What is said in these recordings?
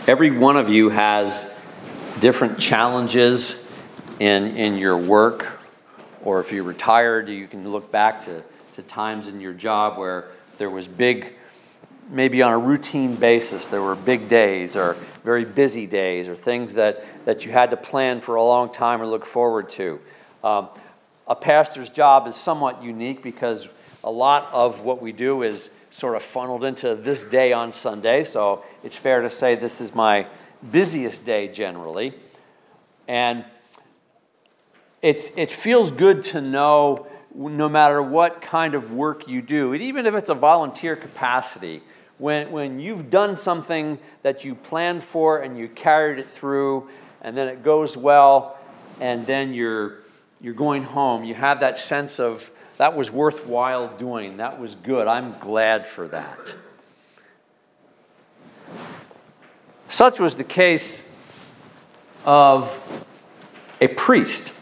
Every one of you has different challenges in your work, or if you're retired, you can look back to times in your job where there was big, maybe on a routine basis, there were big days or very busy days or things that you had to plan for a long time or look forward to. A pastor's job is somewhat unique because a lot of what we do is sort of funneled into this day on Sunday, so it's fair to say this is my busiest day generally. And it feels good to know, no matter what kind of work you do, and even if it's a volunteer capacity, when you've done something that you planned for and you carried it through, and then it goes well, and then you're going home, you have that sense of, that was worthwhile doing, that was good, I'm glad for that. Such was the case of a priest,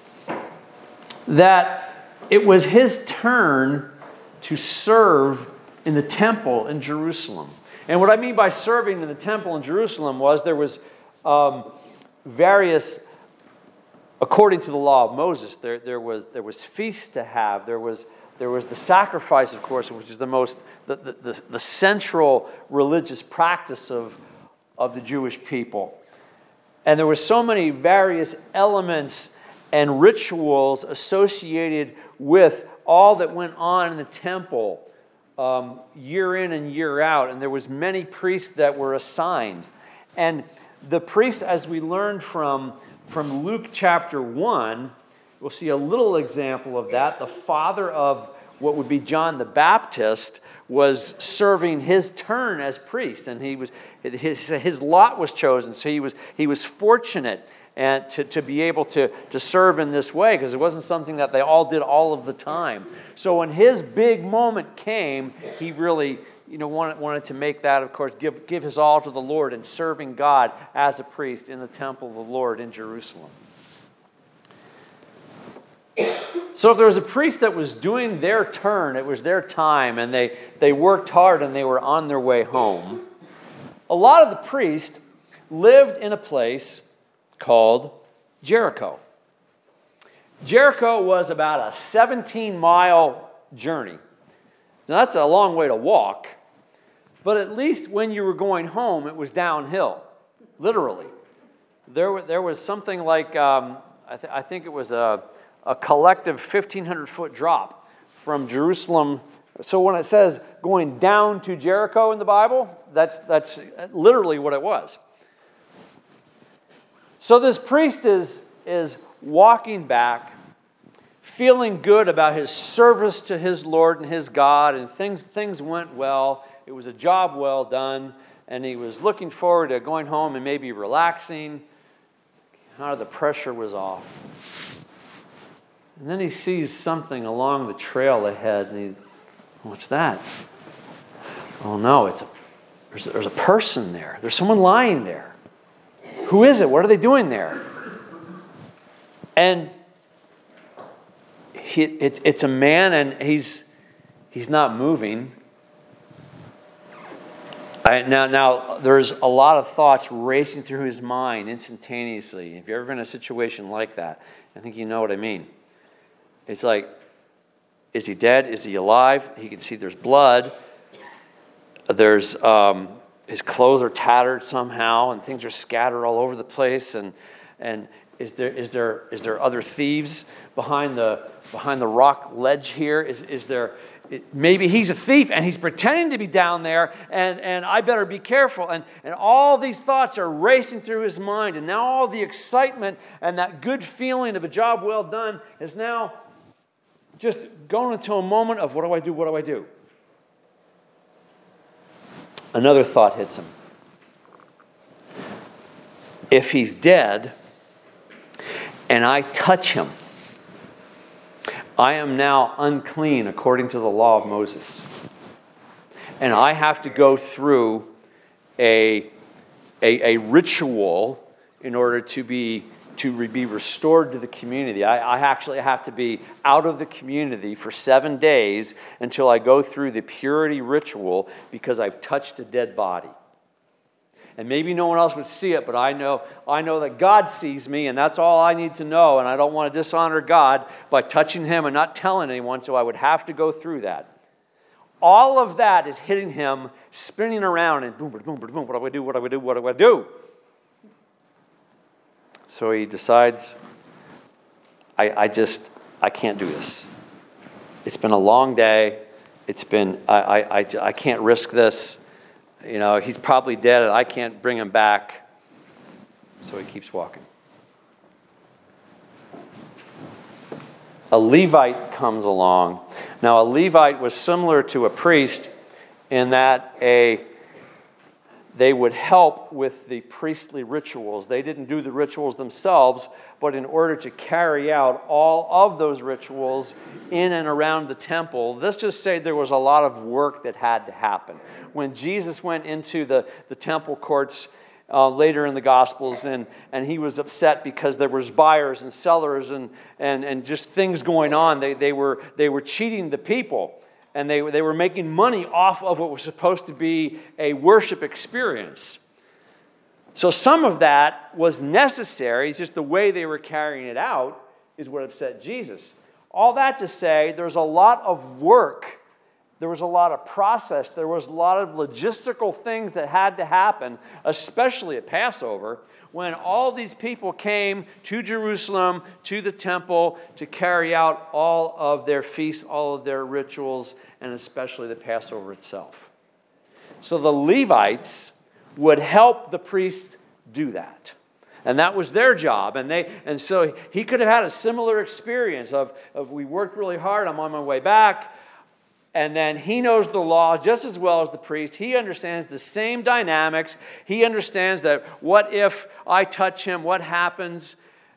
that it was his turn to serve in the temple in Jerusalem. And what I mean by serving in the temple in Jerusalem was there was various, according to the law of Moses, there was feasts to have. There was the sacrifice, of course, which is the central religious practice of the Jewish people. And there were so many various elements and rituals associated with all that went on in the temple year in and year out. And there was many priests that were assigned. And the priests, as we learned from Luke chapter 1, we'll see a little example of that. The father of what would be John the Baptist was serving his turn as priest, and his lot was chosen. So he was fortunate and to be able to serve in this way, because it wasn't something that they all did all of the time. So when his big moment came, he really wanted to make that, of course, give his all to the Lord and serving God as a priest in the temple of the Lord in Jerusalem. So if there was a priest that was doing their turn, it was their time, and they worked hard and they were on their way home, a lot of the priests lived in a place called Jericho. Jericho was about a 17-mile journey. Now that's a long way to walk, but at least when you were going home, it was downhill, literally. There was something like, I think it was a collective 1,500-foot drop from Jerusalem. So when it says going down to Jericho in the Bible, that's literally what it was. So this priest is walking back, feeling good about his service to his Lord and his God, and things went well. It was a job well done, and he was looking forward to going home and maybe relaxing. The pressure was off. And then he sees something along the trail ahead, and what's that? Oh no, there's a person there. There's someone lying there. Who is it? What are they doing there? And it's a man, and he's not moving. Now, there's a lot of thoughts racing through his mind instantaneously. If you've ever been in a situation like that, I think you know what I mean. It's like, is he dead? Is he alive? He can see there's blood. There's his clothes are tattered somehow, and things are scattered all over the place. And is there other thieves behind the rock ledge here? Maybe he's a thief and he's pretending to be down there, and I better be careful. And all these thoughts are racing through his mind, and now all the excitement and that good feeling of a job well done is now just going into a moment of, what do I do? What do I do? Another thought hits him. If he's dead and I touch him, I am now unclean according to the law of Moses. And I have to go through a ritual in order to be restored to the community. I actually have to be out of the community for 7 days until I go through the purity ritual because I've touched a dead body. And maybe no one else would see it, but I know that God sees me, and that's all I need to know. And I don't want to dishonor God by touching him and not telling anyone, so I would have to go through that. All of that is hitting him, spinning around, and boom, boom, boom, boom. What do I do? What do I do? What do I do? So he decides, I can't do this. It's been a long day. I can't risk this. He's probably dead and I can't bring him back. So he keeps walking. A Levite comes along. Now, a Levite was similar to a priest in that they would help with the priestly rituals. They didn't do the rituals themselves, but in order to carry out all of those rituals in and around the temple, let's just say there was a lot of work that had to happen. When Jesus went into the temple courts later in the Gospels, and he was upset because there was buyers and sellers and just things going on, they were cheating the people. And they were making money off of what was supposed to be a worship experience. So some of that was necessary. It's just the way they were carrying it out is what upset Jesus. All that to say, there's a lot of work. There was a lot of process. There was a lot of logistical things that had to happen, especially at Passover, when all these people came to Jerusalem, to the temple, to carry out all of their feasts, all of their rituals, and especially the Passover itself. So the Levites would help the priests do that. And that was their job. And so he could have had a similar experience of we worked really hard, I'm on my way back. And then he knows the law just as well as the priest. He understands the same dynamics. He understands that what if I touch him, what happens?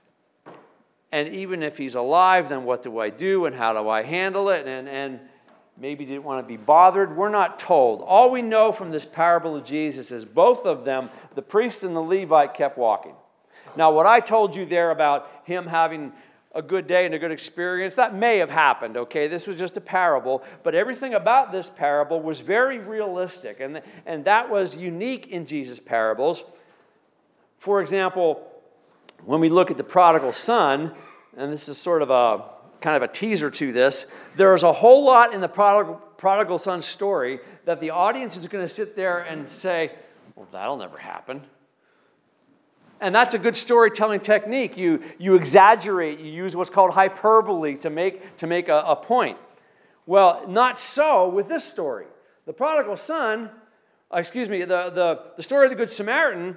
And even if he's alive, then what do I do and how do I handle it? And maybe didn't want to be bothered. We're not told. All we know from this parable of Jesus is both of them, the priest and the Levite, kept walking. Now, what I told you there about him having a good day and a good experience, that may have happened, okay? This was just a parable, but everything about this parable was very realistic, and that was unique in Jesus' parables. For example, when we look at the prodigal son, and this is sort of a kind of a teaser to this, there's a whole lot in the prodigal son story that the audience is going to sit there and say, well, that'll never happen. And that's a good storytelling technique. You exaggerate, you use what's called hyperbole to make a point. Well, not so with this story. The prodigal son, the story of the Good Samaritan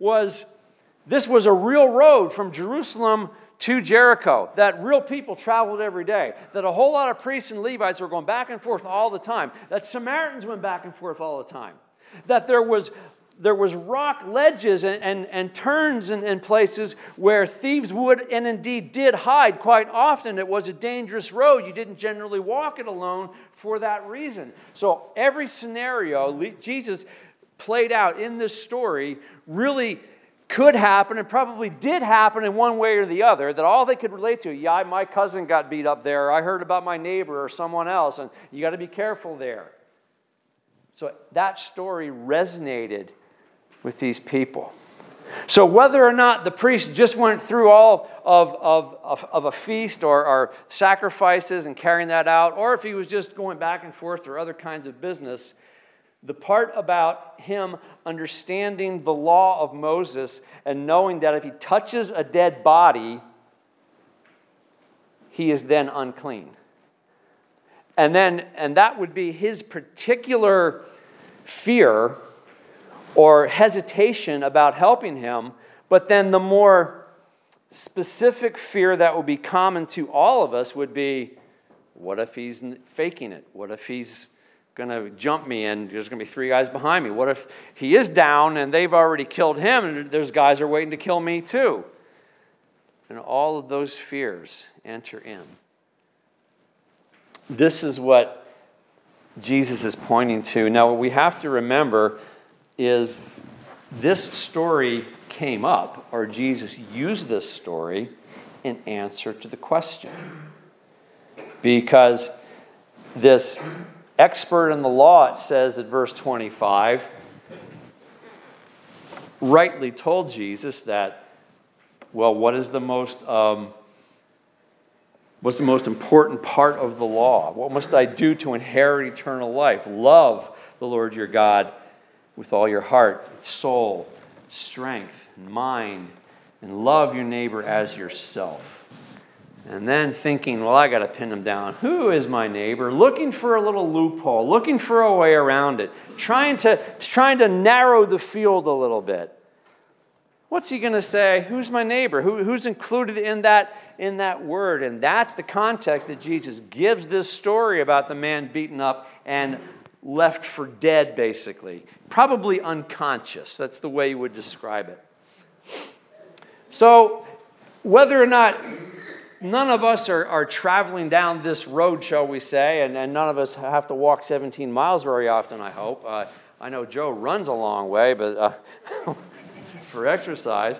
this was a real road from Jerusalem to Jericho, that real people traveled every day, that a whole lot of priests and Levites were going back and forth all the time, that Samaritans went back and forth all the time, that there was rock ledges and turns and places where thieves would and indeed did hide. Quite often it was a dangerous road. You didn't generally walk it alone for that reason. So every scenario Jesus played out in this story really could happen and probably did happen in one way or the other, that all they could relate to, yeah, my cousin got beat up there, I heard about my neighbor or someone else, and you got to be careful there. So that story resonated with these people. So whether or not the priest just went through all of a feast or sacrifices and carrying that out, or if he was just going back and forth or other kinds of business, the part about him understanding the law of Moses and knowing that if he touches a dead body, he is then unclean. And that would be his particular fear or hesitation about helping him, but then the more specific fear that would be common to all of us would be, what if he's faking it? What if he's going to jump me and there's going to be 3 guys behind me? What if he is down and they've already killed him and there's guys are waiting to kill me too? And all of those fears enter in. This is what Jesus is pointing to. Now, what we have to remember is this story came up, or Jesus used this story in answer to the question. Because this expert in the law, it says in verse 25, rightly told Jesus that, well, what's the most important part of the law? What must I do to inherit eternal life? Love the Lord your God with all your heart, soul, strength, and mind, and love your neighbor as yourself. And then thinking, well, I got to pin them down. Who is my neighbor? Looking for a little loophole, looking for a way around it, trying to narrow the field a little bit. What's he going to say? Who's my neighbor? Who's included in that word? And that's the context that Jesus gives this story about the man beaten up and left for dead, basically. Probably unconscious. That's the way you would describe it. So, whether or not none of us are traveling down this road, shall we say, and none of us have to walk 17 miles very often, I hope. I know Joe runs a long way, but for exercise.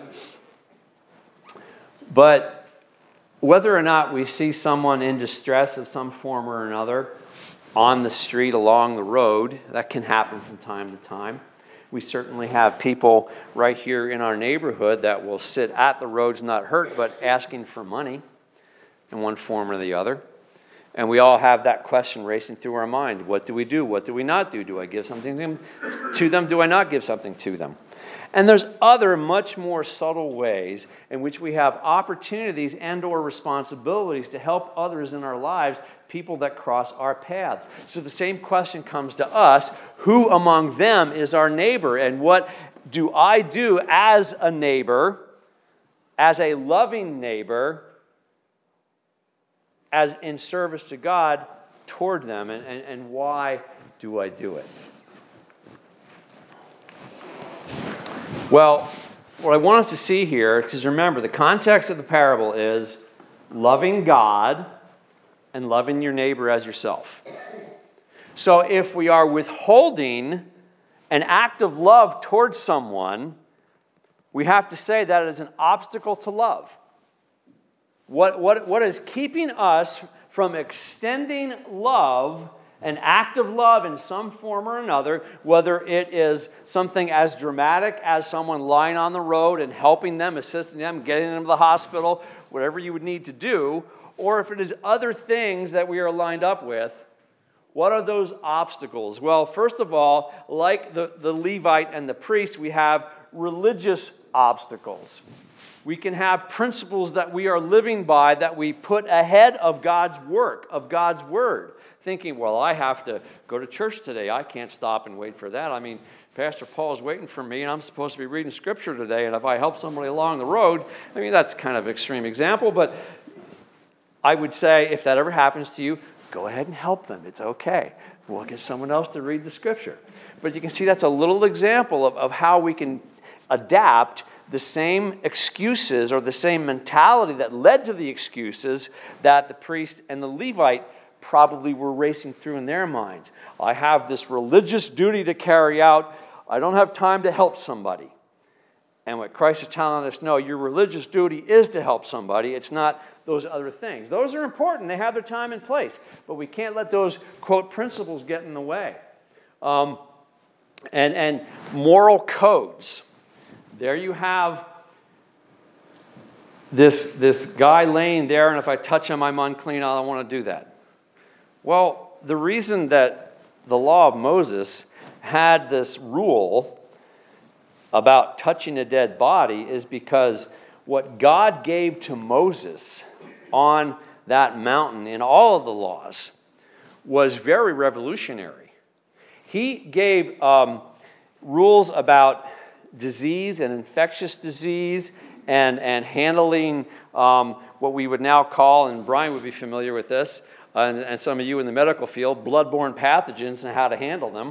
But whether or not we see someone in distress of some form or another on the street, along the road, that can happen from time to time. We certainly have people right here in our neighborhood that will sit at the roads not hurt, but asking for money in one form or the other. And we all have that question racing through our mind. What do we do? What do we not do? Do I give something to them? Do I not give something to them? And there's other much more subtle ways in which we have opportunities and or responsibilities to help others in our lives, people that cross our paths. So the same question comes to us. Who among them is our neighbor? And what do I do as a neighbor, as a loving neighbor, as in service to God toward them? And why do I do it? Well, what I want us to see here, because remember, the context of the parable is loving God and loving your neighbor as yourself. So if we are withholding an act of love towards someone, we have to say that it is an obstacle to love. What is keeping us from extending love, an act of love in some form or another, whether it is something as dramatic as someone lying on the road and helping them, assisting them, getting them to the hospital, whatever you would need to do, or if it is other things that we are lined up with, what are those obstacles? Well, first of all, like the Levite and the priest, we have religious obstacles. We can have principles that we are living by that we put ahead of God's work, of God's word. Thinking, well, I have to go to church today. I can't stop and wait for that. I mean, Pastor Paul's waiting for me, and I'm supposed to be reading Scripture today, and if I help somebody along the road, I mean, that's kind of an extreme example, but I would say if that ever happens to you, go ahead and help them. It's okay. We'll get someone else to read the Scripture. But you can see that's a little example of how we can adapt the same excuses or the same mentality that led to the excuses that the priest and the Levite probably were racing through in their minds. I have this religious duty to carry out. I don't have time to help somebody. And what Christ is telling us, no, your religious duty is to help somebody. It's not those other things. Those are important. They have their time and place. But we can't let those, quote, principles get in the way. And moral codes. There you have this guy laying there, and if I touch him, I'm unclean. I don't want to do that. Well, the reason that the law of Moses had this rule about touching a dead body is because what God gave to Moses on that mountain in all of the laws was very revolutionary. He gave rules about disease and infectious disease and handling what we would now call, and Brian would be familiar with this, and some of you in the medical field, bloodborne pathogens and how to handle them.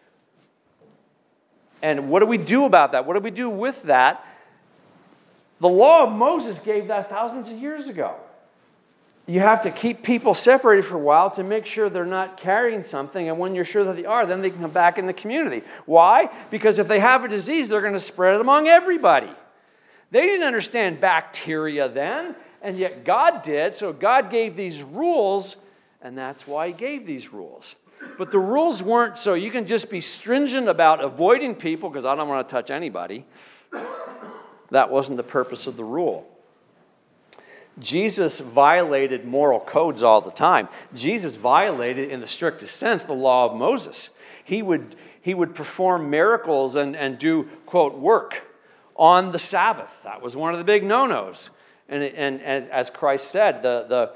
And what do we do about that? What do we do with that? The law of Moses gave that thousands of years ago. You have to keep people separated for a while to make sure they're not carrying something, and when you're sure that they are, then they can come back in the community. Why? Because if they have a disease, they're going to spread it among everybody. They didn't understand bacteria then, and yet God did, so God gave these rules, and that's why He gave these rules. But the rules weren't so you can just be stringent about avoiding people because I don't want to touch anybody. That wasn't the purpose of the rule. Jesus violated moral codes all the time. Jesus violated, in the strictest sense, the law of Moses. He would perform miracles and do, quote, work on the Sabbath. That was one of the big no-nos. And as Christ said, the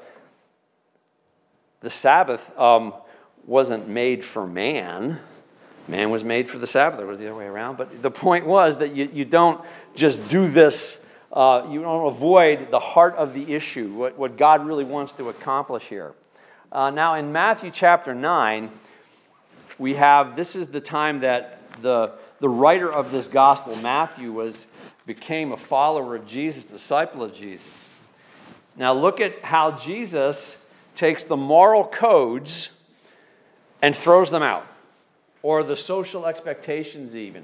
Sabbath wasn't made for man. Man was made for the Sabbath. It was the other way around. But the point was that you don't just do this. You don't avoid the heart of the issue, what God really wants to accomplish here. Now, in Matthew chapter 9, this is the time that the writer of this gospel, Matthew, became a follower of Jesus, disciple of Jesus. Now, look at how Jesus takes the moral codes and throws them out, or the social expectations even.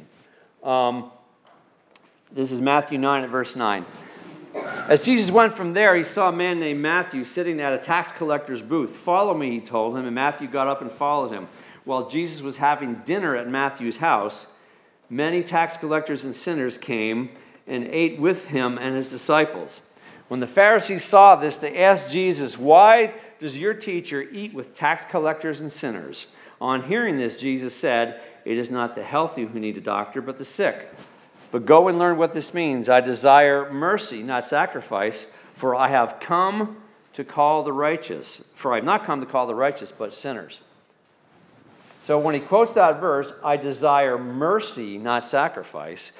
This is Matthew 9 at verse 9. As Jesus went from there, he saw a man named Matthew sitting at a tax collector's booth. "Follow me," he told him, and Matthew got up and followed him. While Jesus was having dinner at Matthew's house, many tax collectors and sinners came and ate with him and his disciples. When the Pharisees saw this, they asked Jesus, "Why does your teacher eat with tax collectors and sinners?" On hearing this, Jesus said, "It is not the healthy who need a doctor, but the sick. But go and learn what this means. I desire mercy, not sacrifice, for I have come to call the righteous. For I have not come to call the righteous, but sinners." So when he quotes that verse, I desire mercy, not sacrifice,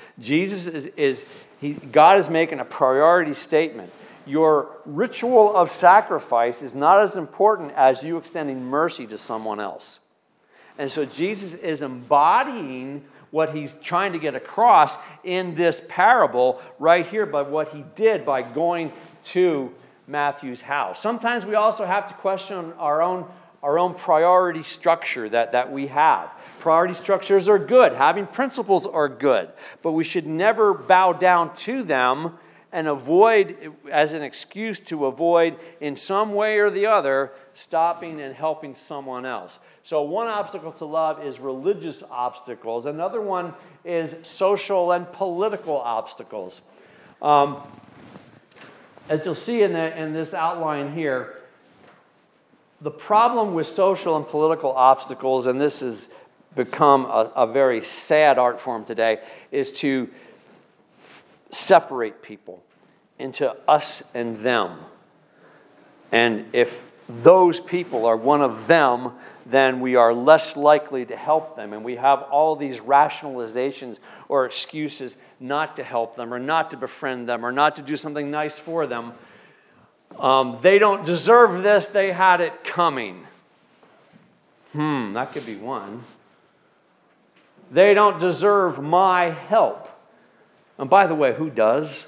God is making a priority statement. Your ritual of sacrifice is not as important as you extending mercy to someone else. And so Jesus is embodying what he's trying to get across in this parable right here by what he did by going to Matthew's house. Sometimes we also have to question our own priority structure that we have. Priority structures are good. Having principles are good. But we should never bow down to them and avoid, as an excuse to avoid in some way or the other, stopping and helping someone else. So one obstacle to love is religious obstacles. Another one is social and political obstacles. As you'll see in this outline here, the problem with social and political obstacles, and this has become a very sad art form today, is to separate people into us and them. And if those people are one of them, then we are less likely to help them. And we have all these rationalizations or excuses not to help them or not to befriend them or not to do something nice for them. They don't deserve this. They had it coming. That could be one. They don't deserve my help. And by the way, who does?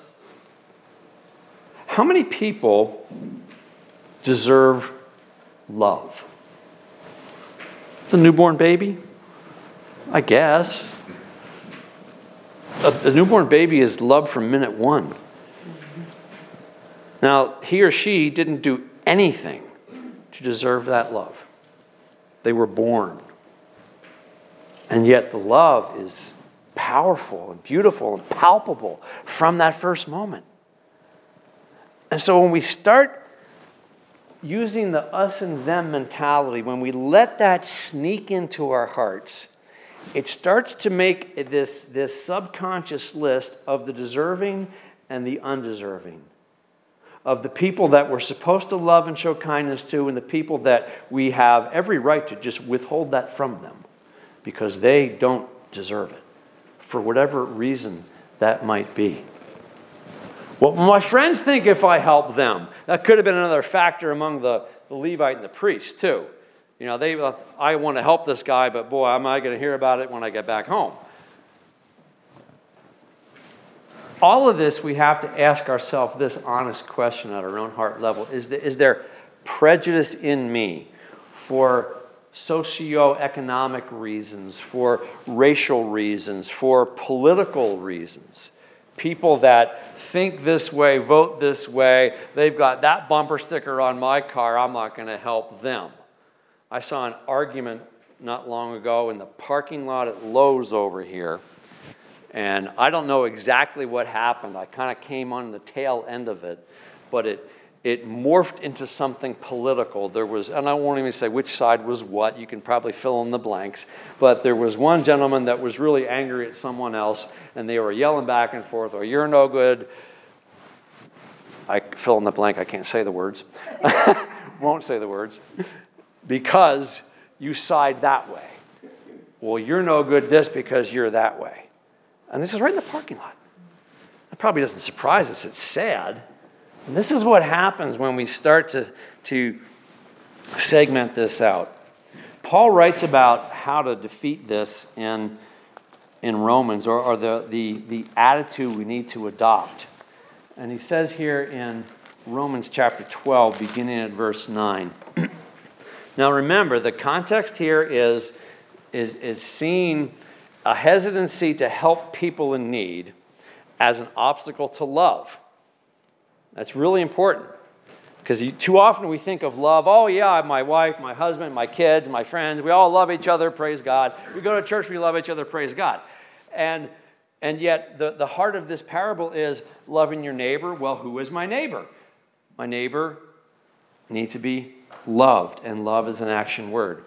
How many people deserve love? The newborn baby? I guess. A newborn baby is loved from minute one. Now, he or she didn't do anything to deserve that love. They were born. And yet the love is powerful and beautiful and palpable from that first moment. And so when we start using the us and them mentality, when we let that sneak into our hearts, it starts to make this subconscious list of the deserving and the undeserving, of the people that we're supposed to love and show kindness to, and the people that we have every right to just withhold that from them because they don't deserve it, for whatever reason that might be. What will my friends think if I help them? That could have been another factor among the Levite and the priest, too. You know, I want to help this guy, but boy, am I going to hear about it when I get back home. All of this, we have to ask ourselves this honest question at our own heart level. Is there prejudice in me for socioeconomic reasons, for racial reasons, for political reasons? People that think this way, vote this way, they've got that bumper sticker on my car, I'm not going to help them. I saw an argument not long ago in the parking lot at Lowe's over here. And I don't know exactly what happened. I kind of came on the tail end of it, but it morphed into something political. There was, and I won't even say which side was what. You can probably fill in the blanks. But there was one gentleman that was really angry at someone else, and they were yelling back and forth, "Oh, you're no good." I fill in the blank. I can't say the words. Won't say the words. Because you side that way. Well, you're no good this because you're that way. And this is right in the parking lot. That probably doesn't surprise us. It's sad. And this is what happens when we start to segment this out. Paul writes about how to defeat this in Romans, or the attitude we need to adopt. And he says here in Romans chapter 12, beginning at verse 9. Now remember, the context here is seeing a hesitancy to help people in need as an obstacle to love. That's really important. Because too often we think of love, oh yeah, my wife, my husband, my kids, my friends, we all love each other, praise God. We go to church, we love each other, praise God. And yet the heart of this parable is loving your neighbor. Well, who is my neighbor? My neighbor needs to be loved, and love is an action word.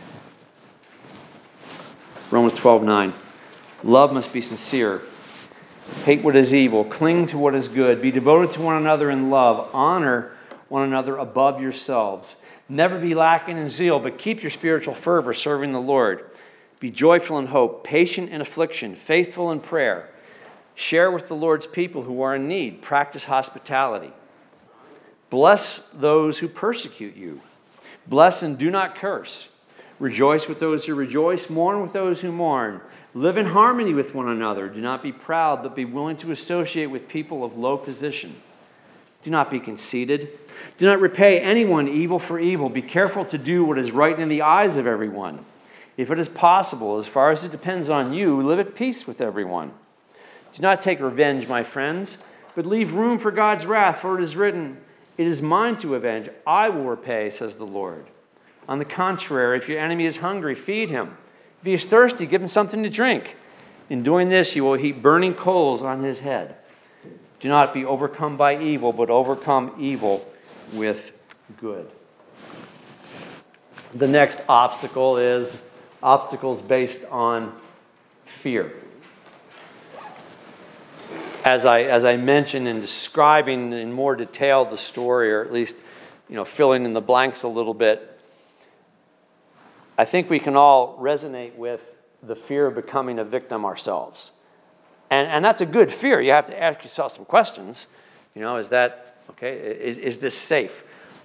Romans 12:9. Love must be sincere. Hate what is evil. Cling to what is good. Be devoted to one another in love. Honor one another above yourselves. Never be lacking in zeal, but keep your spiritual fervor serving the Lord. Be joyful in hope, patient in affliction, faithful in prayer. Share with the Lord's people who are in need. Practice hospitality. Bless those who persecute you. Bless and do not curse. Rejoice with those who rejoice. Mourn with those who mourn. Live in harmony with one another. Do not be proud, but be willing to associate with people of low position. Do not be conceited. Do not repay anyone evil for evil. Be careful to do what is right in the eyes of everyone. If it is possible, as far as it depends on you, live at peace with everyone. Do not take revenge, my friends, but leave room for God's wrath, for it is written, "It is mine to avenge. I will repay," says the Lord. On the contrary, if your enemy is hungry, feed him. If he is thirsty, give him something to drink. In doing this, you will heap burning coals on his head. Do not be overcome by evil, but overcome evil with good. The next obstacle is obstacles based on fear. As I mentioned in describing in more detail the story, or at least filling in the blanks a little bit, I think we can all resonate with the fear of becoming a victim ourselves. And that's a good fear. You have to ask yourself some questions. Is that, okay, is this safe?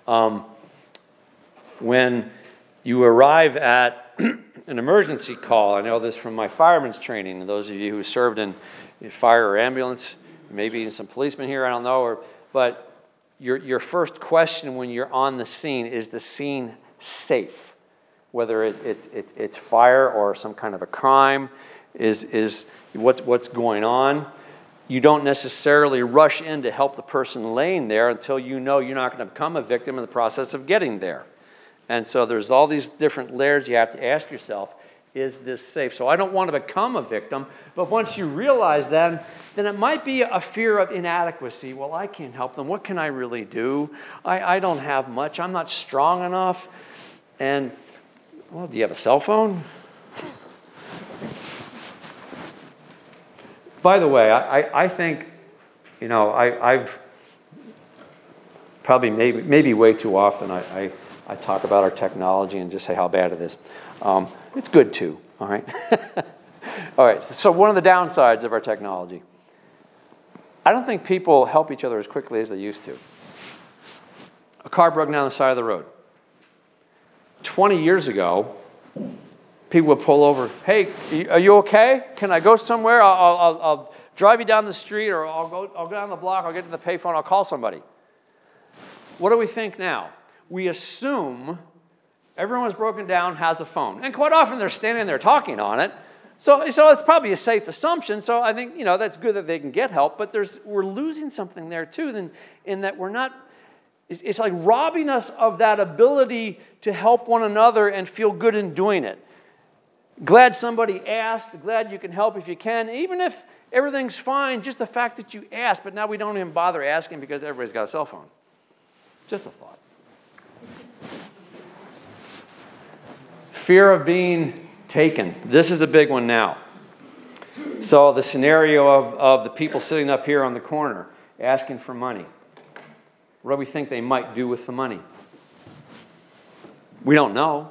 When you arrive at an emergency call, I know this from my fireman's training, and those of you who served in fire or ambulance, maybe some policemen here, I don't know, but your first question when you're on the scene, is the scene safe? Whether it's fire or some kind of a crime, is what's going on. You don't necessarily rush in to help the person laying there until you know you're not going to become a victim in the process of getting there. And so there's all these different layers you have to ask yourself, is this safe? So I don't want to become a victim, but once you realize that, then it might be a fear of inadequacy. Well, I can't help them. What can I really do? I don't have much. I'm not strong enough. And well, do you have a cell phone? By the way, I think, I've probably maybe way too often I talk about our technology and just say how bad it is. It's good too, all right? All right, so one of the downsides of our technology, I don't think people help each other as quickly as they used to. A car broke down the side of the road. 20 years ago, people would pull over. Hey, are you okay? Can I go somewhere? I'll drive you down the street, or I'll go down the block. I'll get to the payphone. I'll call somebody. What do we think now? We assume everyone who's broken down has a phone, and quite often they're standing there talking on it. So it's probably a safe assumption. So I think that's good that they can get help. But we're losing something there too, in that we're not. It's like robbing us of that ability to help one another and feel good in doing it. Glad somebody asked. Glad you can help if you can. Even if everything's fine, just the fact that you asked. But now we don't even bother asking because everybody's got a cell phone. Just a thought. Fear of being taken. This is a big one now. So the scenario of the people sitting up here on the corner asking for money. What do we think they might do with the money? We don't know.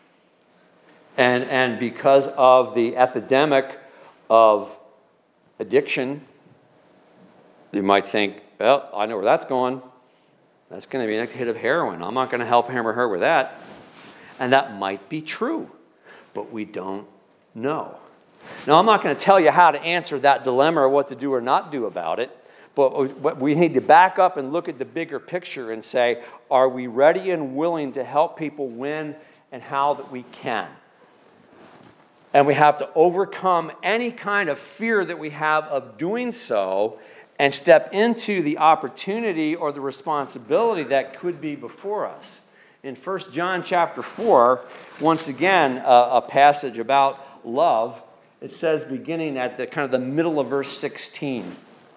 And because of the epidemic of addiction, you might think, well, I know where that's going. That's going to be the next hit of heroin. I'm not going to help him or her with that. And that might be true, but we don't know. Now, I'm not going to tell you how to answer that dilemma or what to do or not do about it, but we need to back up and look at the bigger picture and say, are we ready and willing to help people when and how that we can? And we have to overcome any kind of fear that we have of doing so and step into the opportunity or the responsibility that could be before us. In 1 John chapter 4, once again, a passage about love. It says, beginning at the kind of the middle of verse 16,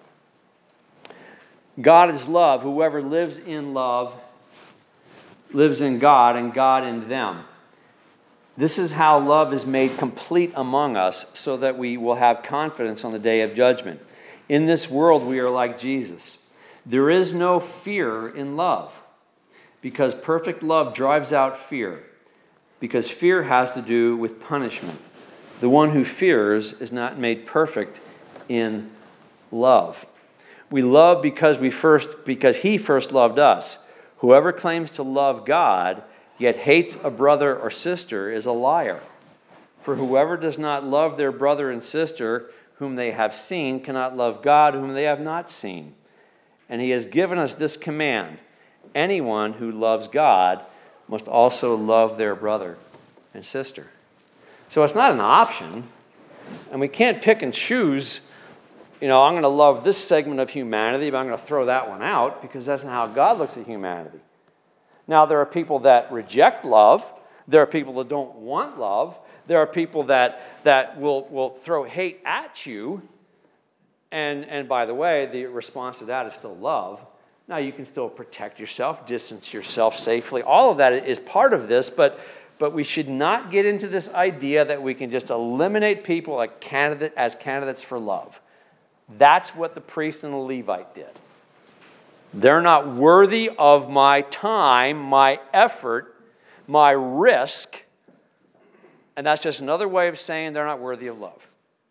God is love. Whoever lives in love lives in God and God in them. This is how love is made complete among us so that we will have confidence on the day of judgment. In this world, we are like Jesus. There is no fear in love because perfect love drives out fear, because fear has to do with punishment. The one who fears is not made perfect in love. We love because he first loved us. Whoever claims to love God yet hates a brother or sister is a liar. For whoever does not love their brother and sister whom they have seen cannot love God whom they have not seen. And he has given us this command: anyone who loves God must also love their brother and sister. So it's not an option, and we can't pick and choose, I'm going to love this segment of humanity, but I'm going to throw that one out, because that's not how God looks at humanity. Now, there are people that reject love. There are people that don't want love. There are people that will throw hate at you. And by the way, the response to that is still love. Now, you can still protect yourself, distance yourself safely. All of that is part of this, but we should not get into this idea that we can just eliminate people as candidates for love. That's what the priest and the Levite did. They're not worthy of my time, my effort, my risk, and that's just another way of saying they're not worthy of love.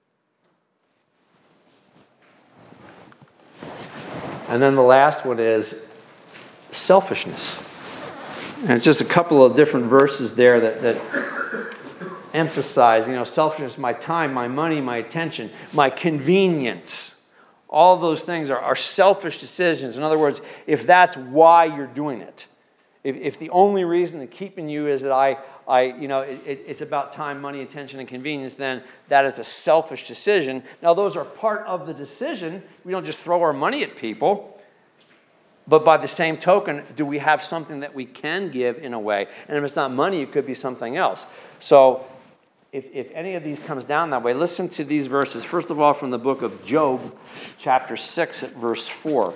And then the last one is selfishness. And it's just a couple of different verses there that emphasize, selfishness, my time, my money, my attention, my convenience. All of those things are selfish decisions. In other words, if that's why you're doing it, if the only reason that's keeping you is that it's about time, money, attention, and convenience, then that is a selfish decision. Now, those are part of the decision. We don't just throw our money at people. But by the same token, do we have something that we can give in a way? And if it's not money, it could be something else. So if any of these comes down that way, listen to these verses. First of all, from the book of Job, chapter 6 at verse 4.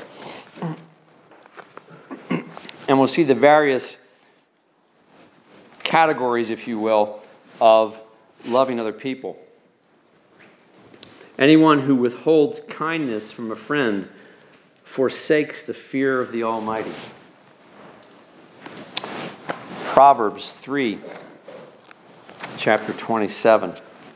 And we'll see the various categories, if you will, of loving other people. Anyone who withholds kindness from a friend forsakes the fear of the Almighty. Proverbs 3, chapter 27.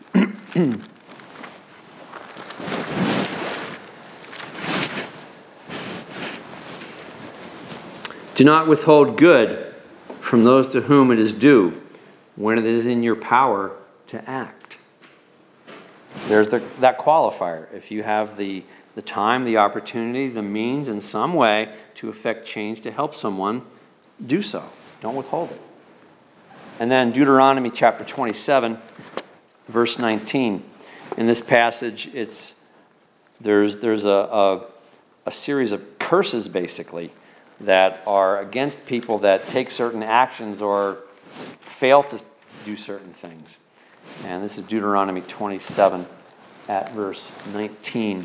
Do not withhold good from those to whom it is due when it is in your power to act. There's that qualifier. If you have the time, the opportunity, the means in some way to effect change to help someone, do so. Don't withhold it. And then Deuteronomy chapter 27, verse 19. In this passage, there's a series of curses, basically, that are against people that take certain actions or fail to do certain things. And this is Deuteronomy 27 at verse 19.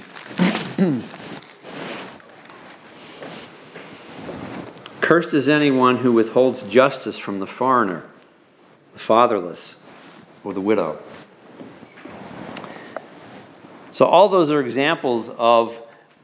Cursed is anyone who withholds justice from the foreigner, the fatherless, or the widow. So all those are examples of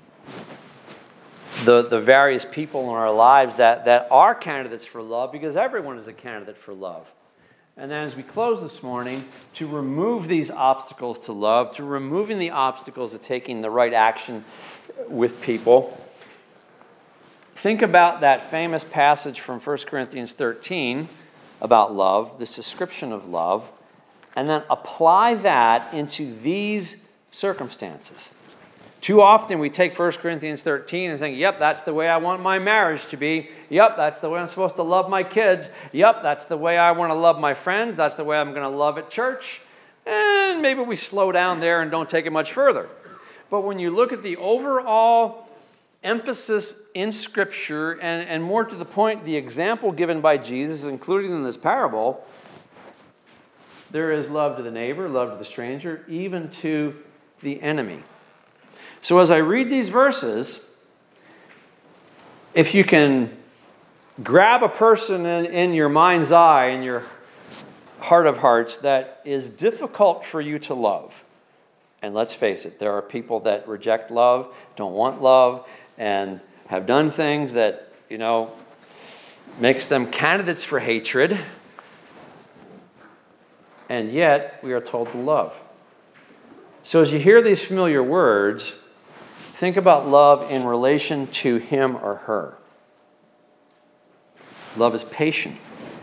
the various people in our lives that are candidates for love, because everyone is a candidate for love. And then as we close this morning, to remove these obstacles to love, to removing the obstacles to taking the right action with people, think about that famous passage from 1 Corinthians 13 about love, this description of love, and then apply that into these circumstances. Too often we take 1 Corinthians 13 and think, yep, that's the way I want my marriage to be. Yep, that's the way I'm supposed to love my kids. Yep, that's the way I want to love my friends. That's the way I'm going to love at church. And maybe we slow down there and don't take it much further. But when you look at the overall emphasis in Scripture, and more to the point, the example given by Jesus, including in this parable, there is love to the neighbor, love to the stranger, even to the enemy. So as I read these verses, if you can grab a person in your mind's eye, in your heart of hearts, that is difficult for you to love. And let's face it, there are people that reject love, don't want love, and have done things that, makes them candidates for hatred. And yet, we are told to love. So as you hear these familiar words, think about love in relation to him or her. Love is patient.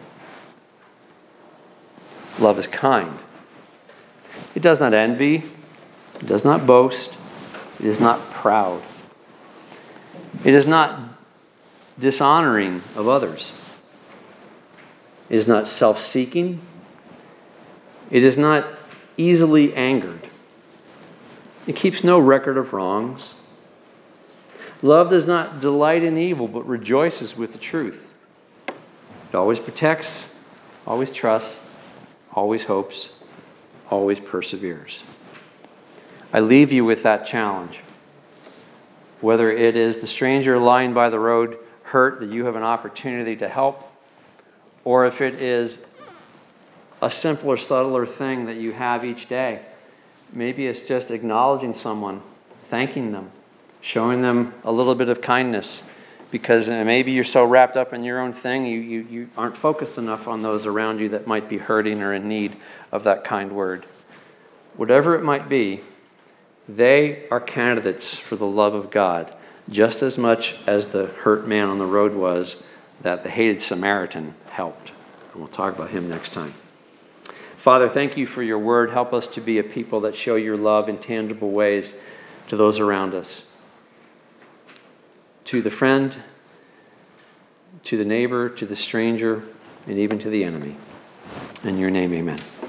Love is kind. It does not envy. It does not boast. It is not proud. It is not dishonoring of others. It is not self-seeking. It is not easily angered. It keeps no record of wrongs. Love does not delight in evil, but rejoices with the truth. It always protects, always trusts, always hopes, always perseveres. I leave you with that challenge. Whether it is the stranger lying by the road, hurt, that you have an opportunity to help, or if it is a simpler, subtler thing that you have each day. Maybe it's just acknowledging someone, thanking them, showing them a little bit of kindness, because maybe you're so wrapped up in your own thing, you aren't focused enough on those around you that might be hurting or in need of that kind word. Whatever it might be, they are candidates for the love of God, just as much as the hurt man on the road was that the hated Samaritan helped. And we'll talk about him next time. Father, thank you for your word. Help us to be a people that show your love in tangible ways to those around us. To the friend, to the neighbor, to the stranger, and even to the enemy. In your name, amen.